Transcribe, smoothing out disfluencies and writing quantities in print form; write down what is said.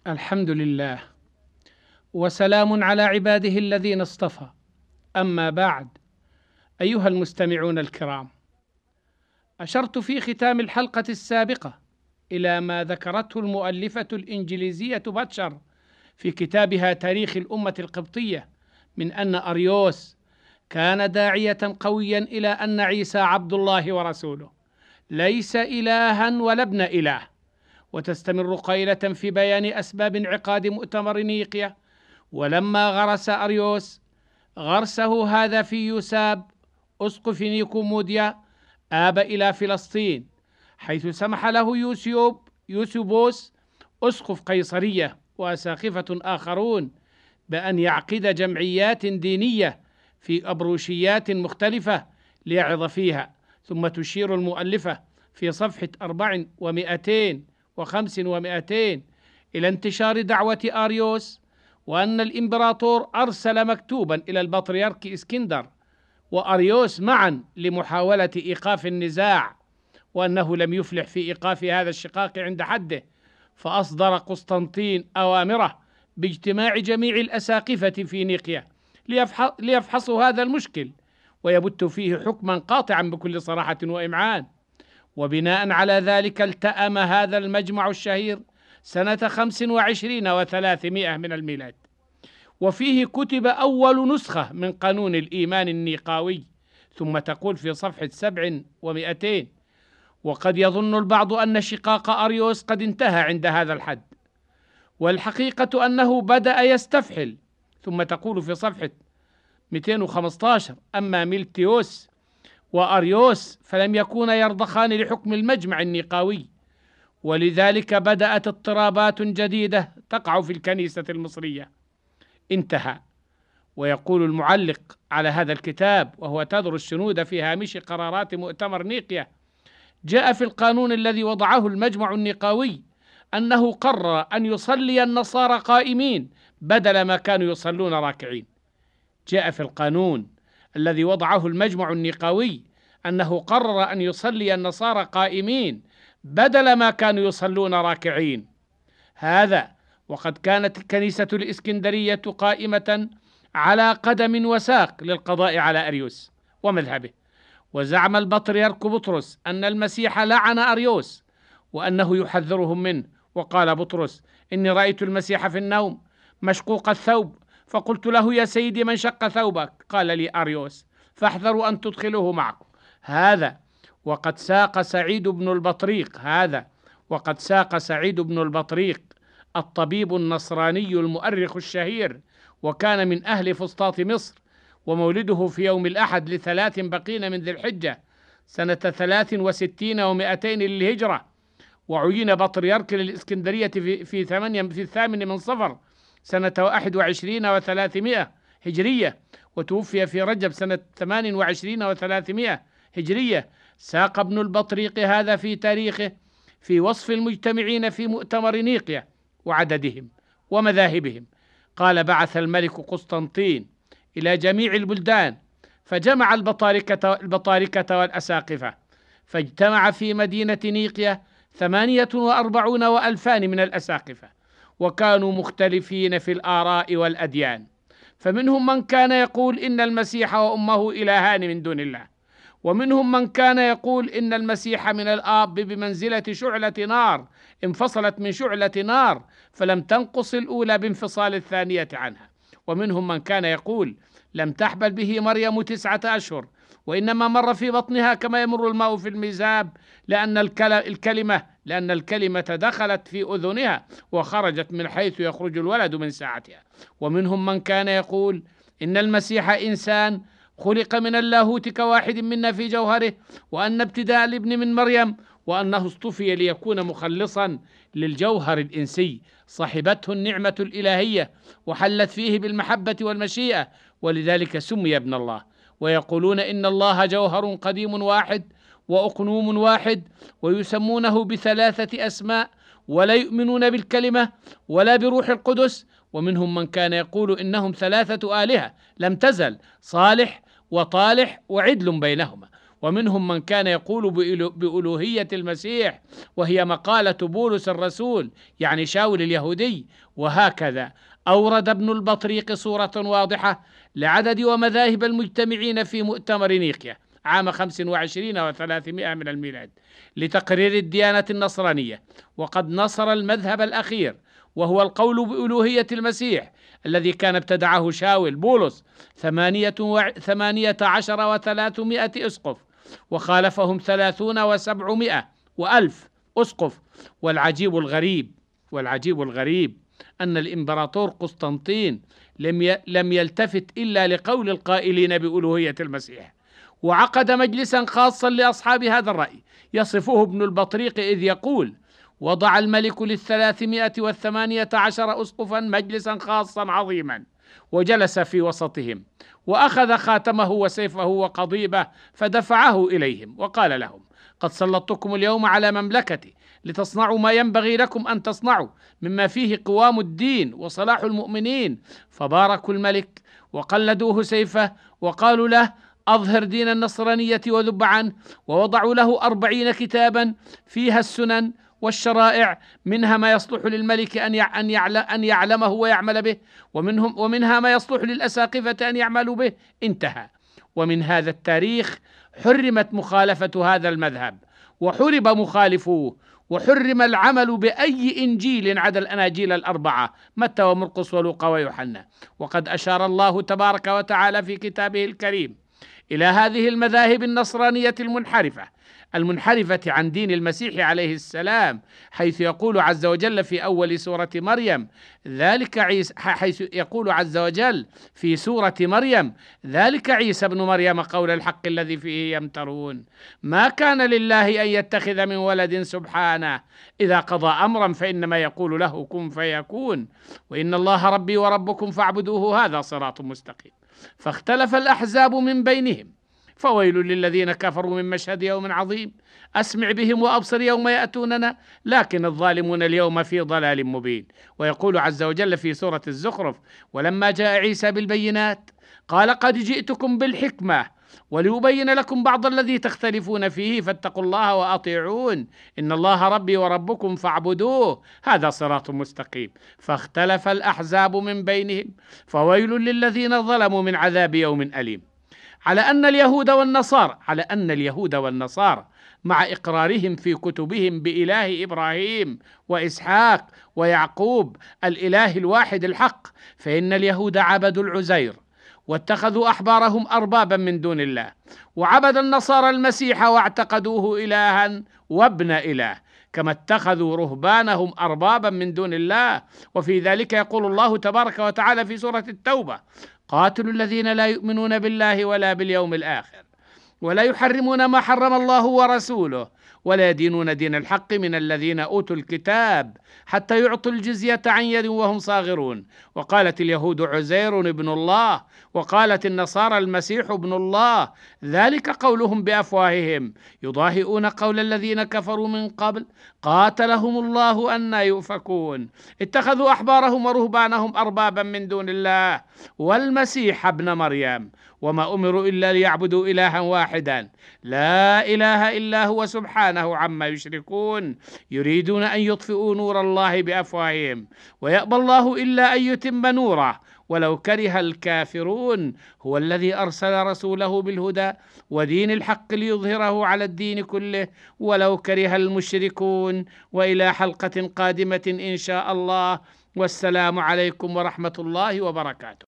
الحمد لله، وسلام على عباده الذين اصطفى. أما بعد، أيها المستمعون الكرام، أشرت في ختام الحلقة السابقة إلى ما ذكرته المؤلفة الإنجليزية باتشر في كتابها تاريخ الأمة القبطية من أن أريوس كان داعية قويا إلى أن عيسى عبد الله ورسوله، ليس إلها ولا ابن إله. وتستمر قائلة في بيان أسباب انعقاد مؤتمر نيقيا: ولما غرس أريوس غرسه هذا في يوساب أسقف نيقوموديا آب إلى فلسطين، حيث سمح له يوسيوبوس أسقف قيصرية وأساقفة آخرون بأن يعقد جمعيات دينية في أبروشيات مختلفة ليعظ فيها. ثم تشير المؤلفة في صفحة 400 و500 إلى انتشار دعوة آريوس، وأن الإمبراطور أرسل مكتوبا إلى البطريرك إسكندر وأريوس معا لمحاولة إيقاف النزاع، وأنه لم يفلح في إيقاف هذا الشقاق عند حده، فأصدر قسطنطين أوامره باجتماع جميع الأساقفة في نيقيا ليفحصوا هذا المشكل ويبتوا فيه حكما قاطعا بكل صراحة وإمعان. وبناء على ذلك التأم هذا المجمع الشهير سنة 25 و300 من الميلاد، وفيه كتب أول نسخة من قانون الإيمان النيقاوي. ثم تقول في صفحة 700: وقد يظن البعض أن شقاق أريوس قد انتهى عند هذا الحد، والحقيقة أنه بدأ يستفحل. ثم تقول في صفحة 215: أما ميلتيوس وأريوس فلم يكونا يرضخان لحكم المجمع النيقاوي، ولذلك بدأت اضطرابات جديدة تقع في الكنيسة المصرية. انتهى. ويقول المعلق على هذا الكتاب وهو تدرس الشنود في هامش قرارات مؤتمر نيقيا: جاء في القانون الذي وضعه المجمع النيقاوي أنه قرر أن يصلي النصارى قائمين بدل ما كانوا يصلون راكعين. جاء في القانون الذي وضعه المجمع النيقاوي أنه قرر أن يصلي النصارى قائمين بدل ما كانوا يصلون راكعين. هذا وقد كانت الكنيسة الإسكندرية قائمة على قدم وساق للقضاء على أريوس ومذهبه. وزعم البطريرك بطرس أن المسيح لعن أريوس وأنه يحذرهم منه، وقال بطرس: إني رأيت المسيح في النوم مشقوق الثوب، فقلت له: يا سيدي، من شق ثوبك؟ قال لي: أريوس، فاحذروا أن تدخلوه معكم. هذا وقد ساق سعيد بن البطريق الطبيب النصراني المؤرخ الشهير، وكان من أهل فسطاط مصر، ومولده في يوم الأحد ل3 بقين من ذي الحجة سنة 63 و200 للهجرة، وعين بطريرك للإسكندرية في 8 من صفر سنة 21 و300 هجرية، وتوفي في رجب سنة 28 و300 هجرية. ساق ابن البطريق هذا في تاريخه في وصف المجتمعين في مؤتمر نيقيا وعددهم ومذاهبهم. قال: بعث الملك قسطنطين إلى جميع البلدان فجمع البطاركة والأساقفة، فاجتمع في مدينة نيقيا 48,000 من الأساقفة، وكانوا مختلفين في الآراء والأديان. فمنهم من كان يقول إن المسيح وأمه إلهان من دون الله، ومنهم من كان يقول إن المسيح من الآب بمنزلة شعلة نار انفصلت من شعلة نار فلم تنقص الأولى بانفصال الثانية عنها، ومنهم من كان يقول لم تحبل به مريم 9 أشهر، وإنما مر في بطنها كما يمر الماء في الميزاب، لأن الكلمة دخلت في أذنها وخرجت من حيث يخرج الولد من ساعتها. ومنهم من كان يقول إن المسيح إنسان خلق من اللاهوت كواحد منا في جوهره، وأن ابتداء الابن من مريم، وأنه اصطفي ليكون مخلصا للجوهر الإنسي، صحبته النعمة الإلهية وحلت فيه بالمحبة والمشيئة، ولذلك سمي ابن الله. ويقولون إن الله جوهر قديم واحد وأقنوم واحد، ويسمونه ب3 أسماء، ولا يؤمنون بالكلمة ولا بروح القدس. ومنهم من كان يقول إنهم 3 آلهة لم تزل، صالح وطالح وعدل بينهما. ومنهم من كان يقول بألوهية المسيح، وهي مقالة بولس الرسول يعني شاول اليهودي. وهكذا أورد ابن البطريق صورة واضحة لعدد ومذاهب المجتمعين في مؤتمر نيقيا عام 25 و300 من الميلاد لتقرير الديانة النصرانية، وقد نصر المذهب الأخير وهو القول بألوهية المسيح الذي كان ابتدعه شاول بولس 18 و300 أسقف، وخالفهم 30 و700 و1000 أسقف. والعجيب الغريب أن الإمبراطور قسطنطين لم يلتفت إلا لقول القائلين بألوهية المسيح، وعقد مجلسا خاصا لأصحاب هذا الرأي يصفه ابن البطريق إذ يقول: وضع الملك ل318 أسقفا مجلسا خاصا عظيما، وجلس في وسطهم، وأخذ خاتمه وسيفه وقضيبه فدفعه إليهم، وقال لهم: قد سلطتكم اليوم على مملكتي لتصنعوا ما ينبغي لكم أن تصنعوا مما فيه قوام الدين وصلاح المؤمنين. فباركوا الملك وقلدوه سيفه وقالوا له: أظهر دين النصرانية وذب عنه، ووضعوا له 40 كتابا فيها السنن والشرائع، منها ما يصلح للملك أن يعلمه ويعمل به، ومنها ما يصلح للأساقفة أن يعملوا به. انتهى. ومن هذا التاريخ حرمت مخالفة هذا المذهب، وحرب مخالفوه، وحرم العمل بأي إنجيل عدا الأناجيل 4 متى ومرقس ولوقا ويوحنا. وقد أشار الله تبارك وتعالى في كتابه الكريم إلى هذه المذاهب النصرانية المنحرفة عن دين المسيح عليه السلام، حيث يقول عز وجل في أول سورة مريم: ذلك عيسى ابن مريم قول الحق الذي فيه يمترون، ما كان لله أن يتخذ من ولد سبحانه، إذا قضى أمرا فإنما يقول له كن فيكون، وإن الله ربي وربكم فاعبدوه هذا صراط مستقيم. فاختلف الأحزاب من بينهم، فويل للذين كفروا من مشهد يوم عظيم، أسمع بهم وأبصر يوم يأتوننا، لكن الظالمون اليوم في ضلال مبين. ويقول عز وجل في سورة الزخرف: ولما جاء عيسى بالبينات قال قد جئتكم بالحكمة وليبين لكم بعض الذي تختلفون فيه فاتقوا الله وأطيعون إن الله ربي وربكم فاعبدوه هذا صراط مستقيم. فاختلف الأحزاب من بينهم، فويل للذين ظلموا من عذاب يوم أليم. على أن اليهود والنصارى مع إقرارهم في كتبهم بإله إبراهيم وإسحاق ويعقوب الإله الواحد الحق، فإن اليهود عبدوا العزير واتخذوا أحبارهم أربابا من دون الله، وعبد النصارى المسيح واعتقدوه إلها وابن إله، كما اتخذوا رهبانهم أربابا من دون الله. وفي ذلك يقول الله تبارك وتعالى في سورة التوبة: قاتلوا الذين لا يؤمنون بالله ولا باليوم الآخر ولا يحرمون ما حرم الله ورسوله ولا يدينون دين الحق من الذين أوتوا الكتاب حتى يعطوا الجزية عن يد وهم صاغرون. وقالت اليهود عزير ابن الله، وقالت النصارى المسيح ابن الله، ذلك قولهم بأفواههم يضاهئون قول الذين كفروا من قبل قاتلهم الله أنى يؤفكون. اتخذوا أحبارهم ورهبانهم أربابا من دون الله والمسيح ابن مريم، وما أمروا إلا ليعبدوا إلها واحدا لا إله إلا هو سبحانه عما يشركون. يريدون أن يطفئوا نور الله بأفواههم ويأبى الله إلا أن يتم نوره ولو كره الكافرون. هو الذي أرسل رسوله بالهدى ودين الحق ليظهره على الدين كله ولو كره المشركون. وإلى حلقة قادمة إن شاء الله، والسلام عليكم ورحمة الله وبركاته.